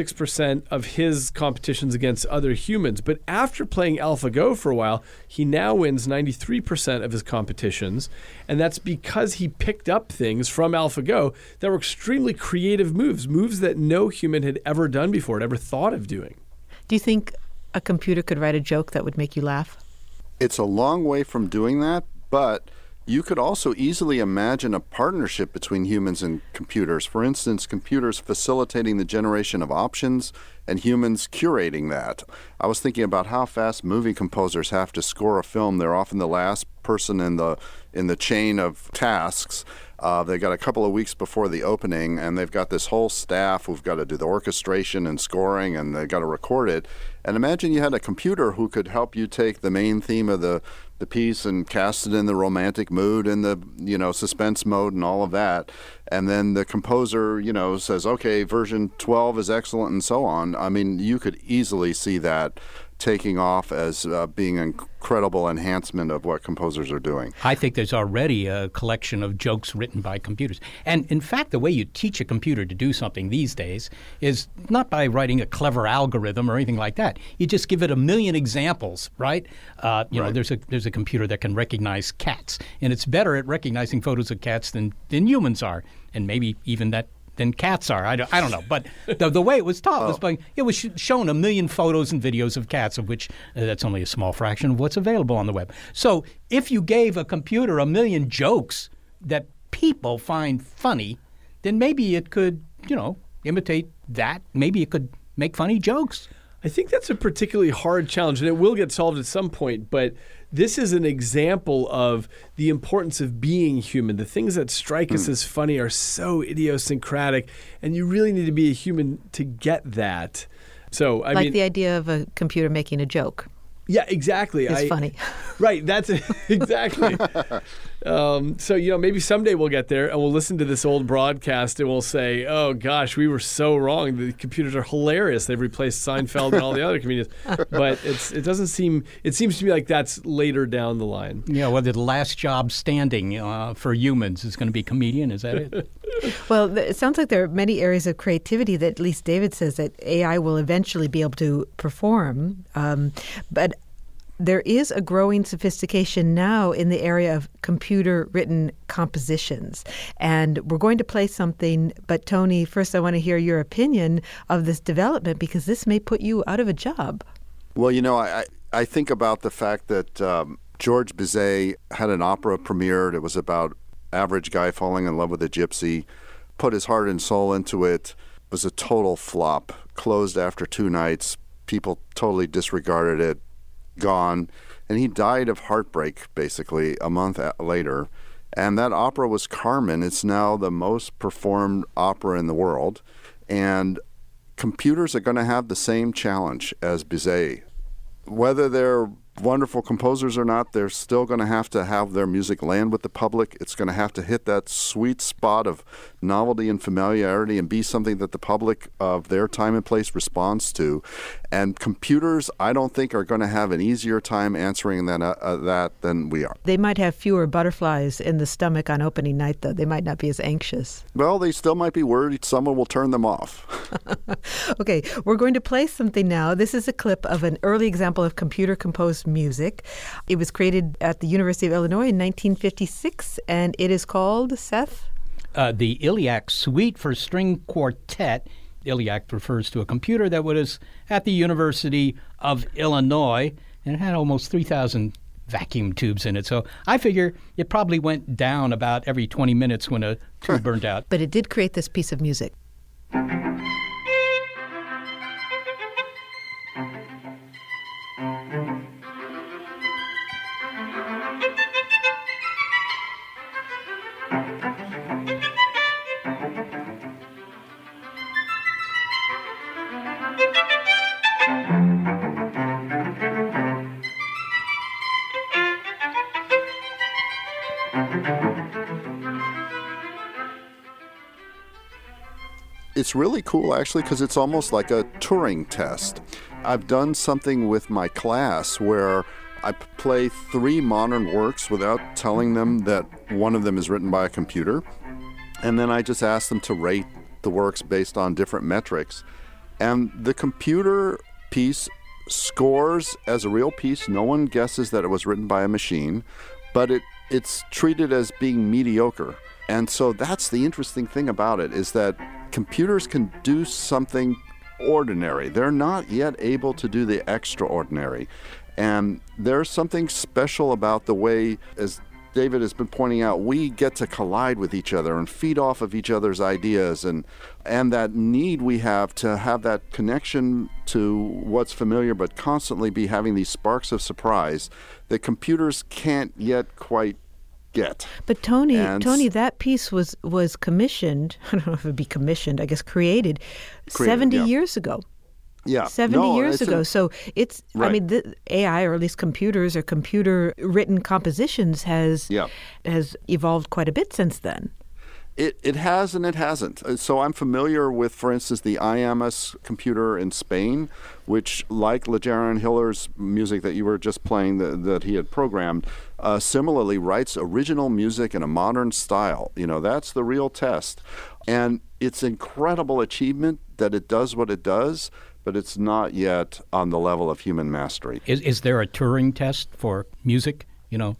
Speaker 8: 76% of his competitions against other humans. But after playing AlphaGo for a while, he now wins 93% of his competitions. And that's because he picked up things from AlphaGo that were extremely creative moves that no human had ever done before, had ever thought of doing.
Speaker 6: Do you think a computer could write a joke that would make you laugh?
Speaker 9: It's a long way from doing that, but you could also easily imagine a partnership between humans and computers. For instance, computers facilitating the generation of options and humans curating that. I was thinking about how fast movie composers have to score a film. They're often the last person in the chain of tasks. They got a couple of weeks before the opening, and they've got this whole staff who've got to do the orchestration and scoring, and they've got to record it. And imagine you had a computer who could help you take the main theme of the piece and cast it in the romantic mood and the suspense mode and all of that. And then the composer, says, okay, version 12 is excellent and so on. I mean, you could easily see that taking off as being an incredible enhancement of what composers are doing.
Speaker 4: I think there's already a collection of jokes written by computers. And in fact, the way you teach a computer to do something these days is not by writing a clever algorithm or anything like that. You just give it a million examples, right? Right. There's a computer that can recognize cats, and it's better at recognizing photos of cats than humans are, and maybe even than cats are. I don't know. But the way it was taught was by, it was shown a million photos and videos of cats, of which that's only a small fraction of what's available on the web. So if you gave a computer a million jokes that people find funny, then maybe it could, imitate that. Maybe it could make funny jokes.
Speaker 8: I think that's a particularly hard challenge, and it will get solved at some point, but this is an example of the importance of being human. The things that strike us as funny are so idiosyncratic, and you really need to be a human to get that. So, I mean,
Speaker 6: the idea of a computer making a joke.
Speaker 8: Yeah, exactly.
Speaker 6: It's funny.
Speaker 8: Right, that's it. Exactly. So, maybe someday we'll get there and we'll listen to this old broadcast and we'll say, oh, gosh, we were so wrong. The computers are hilarious. They've replaced Seinfeld and all the other comedians. But it seems to me like that's later down the line.
Speaker 4: Yeah, whether the last job standing for humans is going to be comedian, is that it?
Speaker 6: Well, it sounds like there are many areas of creativity that at least David says that AI will eventually be able to perform. But there is a growing sophistication now in the area of computer-written compositions. And we're going to play something, but Tony, first I want to hear your opinion of this development because this may put you out of a job.
Speaker 9: Well, I think about the fact that George Bizet had an opera premiered. It was about average guy falling in love with a gypsy, put his heart and soul into it. It was a total flop, closed after 2 nights. People totally disregarded it. Gone, and he died of heartbreak basically a month later. And that opera was Carmen. It's now the most performed opera in the world, and computers are going to have the same challenge as Bizet. Whether they're wonderful composers or not, they're still going to have their music land with the public. It's going to have to hit that sweet spot of novelty and familiarity and be something that the public of their time and place responds to. And computers, I don't think, are going to have an easier time answering that than we are.
Speaker 6: They might have fewer butterflies in the stomach on opening night, though. They might not be as anxious.
Speaker 9: Well, they still might be worried someone will turn them off.
Speaker 6: Okay, we're going to play something now. This is a clip of an early example of computer-composed music. It was created at the University of Illinois in 1956, and it is called, Seth?
Speaker 4: The Iliac Suite for String Quartet. Iliac refers to a computer that was at the University of Illinois, and it had almost 3,000 vacuum tubes in it. So I figure it probably went down about every 20 minutes when a tube burned out.
Speaker 6: But it did create this piece of music.
Speaker 9: It's really cool, actually, because it's almost like a Turing test. I've done something with my class where I play 3 modern works without telling them that one of them is written by a computer. And then I just ask them to rate the works based on different metrics. And the computer piece scores as a real piece. No one guesses that it was written by a machine, but it's treated as being mediocre. And so that's the interesting thing about it, is that computers can do something ordinary. They're not yet able to do the extraordinary. And there's something special about the way, as David has been pointing out, we get to collide with each other and feed off of each other's ideas, and that need we have to have that connection to what's familiar, but constantly be having these sparks of surprise that computers can't yet quite get.
Speaker 6: But Tony, that piece was commissioned, I don't know if it would be commissioned, I guess created 70 years ago.
Speaker 9: Yeah.
Speaker 6: 70 years ago. So it's, right. I mean, the AI, or at least computers or computer-written compositions has evolved quite a bit since then.
Speaker 9: It has and it hasn't. So I'm familiar with, for instance, the IAMS computer in Spain, which, like Lejaron Hiller's music that you were just playing that he had programmed, similarly writes original music in a modern style. You know, that's the real test. And it's incredible achievement that it does what it does, but it's not yet on the level of human mastery.
Speaker 4: Is there a Turing test for music? You know,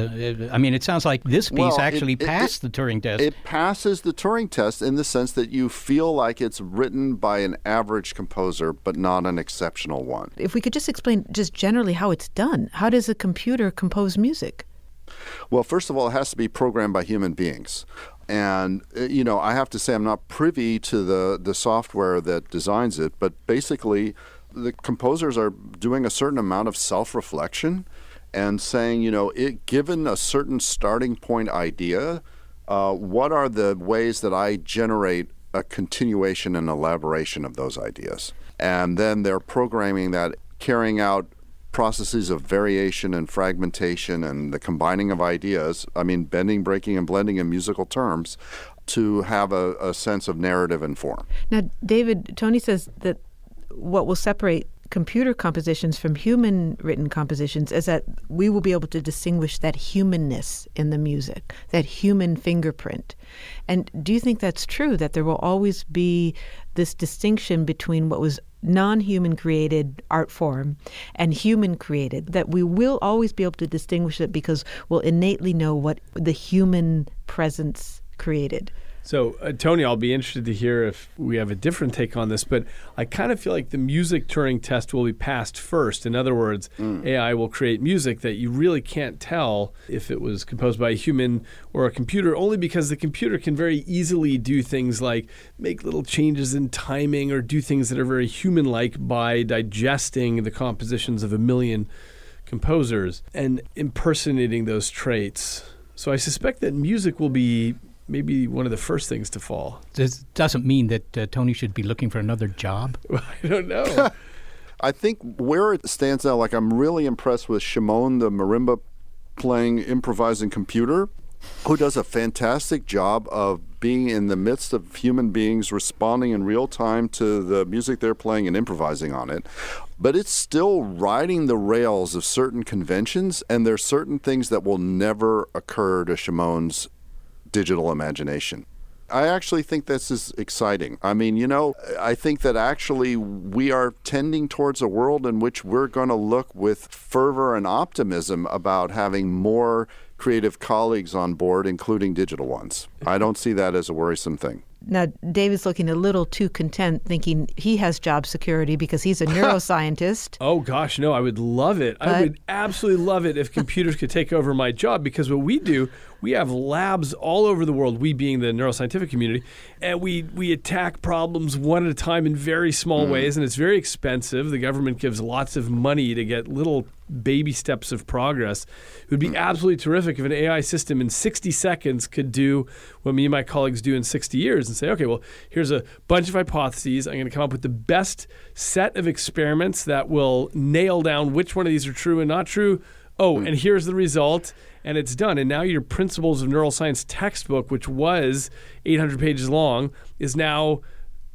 Speaker 4: I mean, it sounds like this piece passed the Turing test.
Speaker 9: It passes the Turing test in the sense that you feel like it's written by an average composer, but not an exceptional one.
Speaker 6: If we could just explain just generally how it's done. How does a computer compose music?
Speaker 9: Well, first of all, it has to be programmed by human beings. And, you know, I have to say I'm not privy to the software that designs it, but basically the composers are doing a certain amount of self-reflection and saying, you know, given a certain starting point idea, what are the ways that I generate a continuation and elaboration of those ideas? And then they're programming that, carrying out processes of variation and fragmentation and the combining of ideas, I mean, bending, breaking, and blending in musical terms, to have a sense of narrative and form.
Speaker 6: Now, David, Tony says that what will separate computer compositions from human-written compositions is that we will be able to distinguish that humanness in the music, that human fingerprint. And do you think that's true, that there will always be this distinction between what was non-human created art form and human created, that we will always be able to distinguish it because we'll innately know what the human presence created?
Speaker 8: So, Tony, I'll be interested to hear if we have a different take on this, but I kind of feel like the music Turing test will be passed first. In other words, AI will create music that you really can't tell if it was composed by a human or a computer, only because the computer can very easily do things like make little changes in timing or do things that are very human-like by digesting the compositions of a million composers and impersonating those traits. So I suspect that music will be maybe one of the first things to fall.
Speaker 4: This doesn't mean that Tony should be looking for another job.
Speaker 8: I don't know.
Speaker 9: I think where it stands out, like I'm really impressed with Shimon, the marimba playing, improvising computer, who does a fantastic job of being in the midst of human beings, responding in real time to the music they're playing and improvising on it. But it's still riding the rails of certain conventions, and there's certain things that will never occur to Shimon's digital imagination. I actually think this is exciting. I mean, you know, I think that actually we are tending towards a world in which we're going to look with fervor and optimism about having more creative colleagues on board, including digital ones. I don't see that as a worrisome thing.
Speaker 6: Now, David's looking a little too content, thinking he has job security because he's a neuroscientist.
Speaker 8: Oh, gosh, no, I would love it. I would absolutely love it if computers could take over my job, because what we do, we have labs all over the world, we being the neuroscientific community, and we attack problems one at a time in very small ways, and it's very expensive. The government gives lots of money to get little baby steps of progress. It would be absolutely terrific if an AI system in 60 seconds could do what me and my colleagues do in 60 years and say, okay, well, here's a bunch of hypotheses. I'm going to come up with the best set of experiments that will nail down which one of these are true and not true. Oh, and here's the result, and it's done. And now your Principles of Neuroscience textbook, which was 800 pages long, is now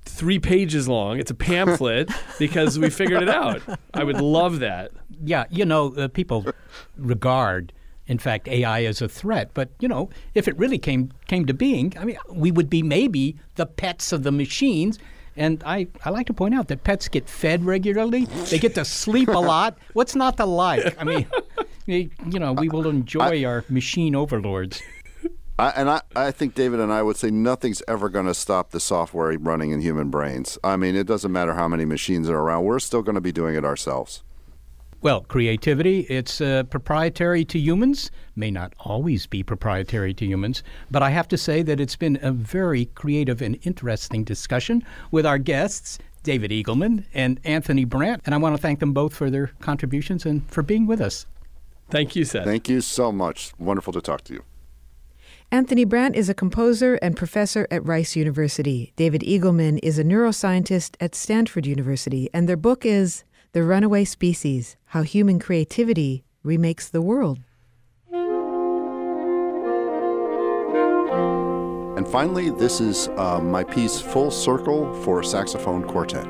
Speaker 8: 3 pages long. It's a pamphlet because we figured it out. I would love that.
Speaker 4: Yeah, people regard, in fact, AI as a threat. But, if it really came to being, we would be maybe the pets of the machines. And I like to point out that pets get fed regularly. They get to sleep a lot. What's not to like? We will enjoy our machine overlords.
Speaker 9: I think David and I would say nothing's ever going to stop the software running in human brains. It doesn't matter how many machines are around. We're still going to be doing it ourselves.
Speaker 4: Well, creativity, it's proprietary to humans, may not always be proprietary to humans, but I have to say that it's been a very creative and interesting discussion with our guests, David Eagleman and Anthony Brandt, and I want to thank them both for their contributions and for being with us.
Speaker 8: Thank you, Seth.
Speaker 9: Thank you so much. Wonderful to talk to you.
Speaker 6: Anthony Brandt is a composer and professor at Rice University. David Eagleman is a neuroscientist at Stanford University, and their book is The Runaway Species: How Human Creativity Remakes the World.
Speaker 9: And finally, this is my piece, Full Circle, for saxophone quartet.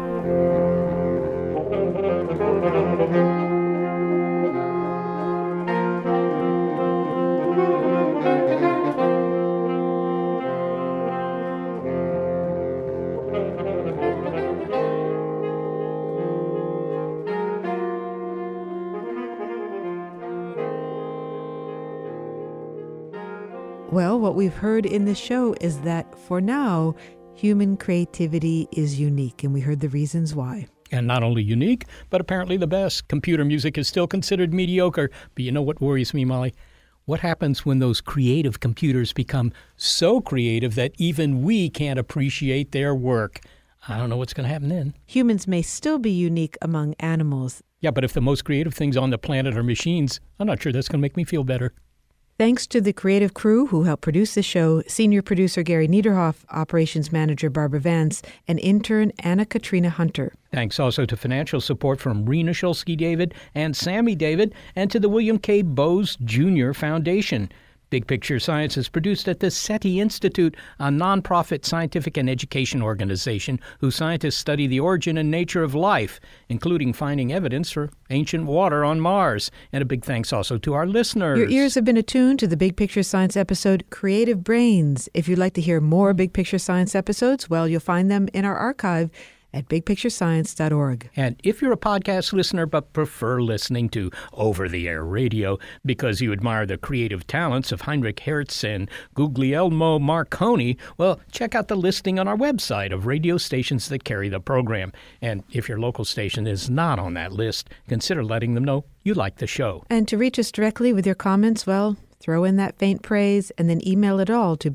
Speaker 6: Well, what we've heard in the show is that, for now, human creativity is unique, and we heard the reasons why.
Speaker 4: And not only unique, but apparently the best. Computer music is still considered mediocre. But you know what worries me, Molly? What happens when those creative computers become so creative that even we can't appreciate their work? I don't know what's going to happen then.
Speaker 6: Humans may still be unique among animals.
Speaker 4: Yeah, but if the most creative things on the planet are machines, I'm not sure that's going to make me feel better.
Speaker 6: Thanks to the creative crew who helped produce the show, senior producer Gary Niederhoff, operations manager Barbara Vance, and intern Anna Katrina Hunter.
Speaker 4: Thanks also to financial support from Rena Shulsky David and Sammy David, and to the William K. Bowes Jr. Foundation. Big Picture Science is produced at the SETI Institute, a nonprofit scientific and education organization whose scientists study the origin and nature of life, including finding evidence for ancient water on Mars. And a big thanks also to our listeners.
Speaker 6: Your ears have been attuned to the Big Picture Science episode, Creative Brains. If you'd like to hear more Big Picture Science episodes, well, you'll find them in our archive at bigpicturescience.org.
Speaker 4: And if you're a podcast listener but prefer listening to over-the-air radio because you admire the creative talents of Heinrich Hertz and Guglielmo Marconi, well, check out the listing on our website of radio stations that carry the program. And if your local station is not on that list, consider letting them know you like the show.
Speaker 6: And to reach us directly with your comments, well, throw in that faint praise and then email it all to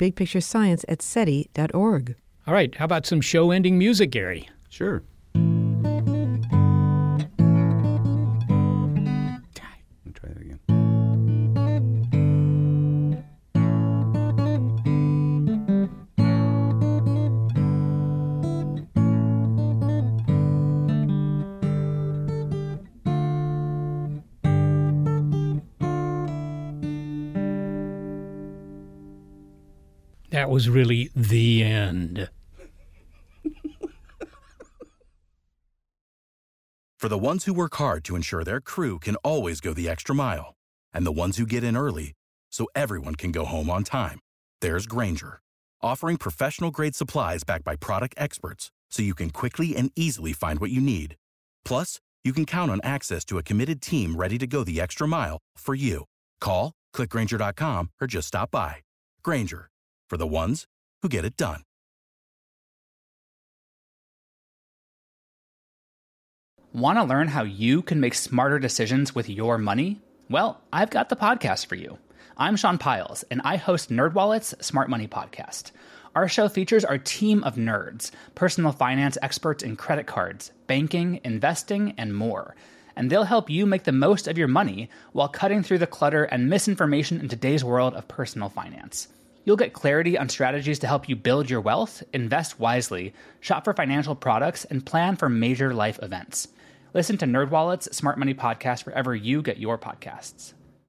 Speaker 6: bigpicturescience@seti.org.
Speaker 4: All right, how about some show-ending music, Gary?
Speaker 5: Sure. Let me try that again.
Speaker 4: That was really the end.
Speaker 13: For the ones who work hard to ensure their crew can always go the extra mile, and the ones who get in early so everyone can go home on time, there's Grainger, offering professional-grade supplies backed by product experts so you can quickly and easily find what you need. Plus, you can count on access to a committed team ready to go the extra mile for you. Call, click Grainger.com, or just stop by. Grainger, for the ones who get it done.
Speaker 14: Want to learn how you can make smarter decisions with your money? Well, I've got the podcast for you. I'm Sean Piles, and I host NerdWallet's Smart Money Podcast. Our show features our team of nerds, personal finance experts in credit cards, banking, investing, and more. And they'll help you make the most of your money while cutting through the clutter and misinformation in today's world of personal finance. You'll get clarity on strategies to help you build your wealth, invest wisely, shop for financial products, and plan for major life events. Listen to NerdWallet's Smart Money Podcast wherever you get your podcasts.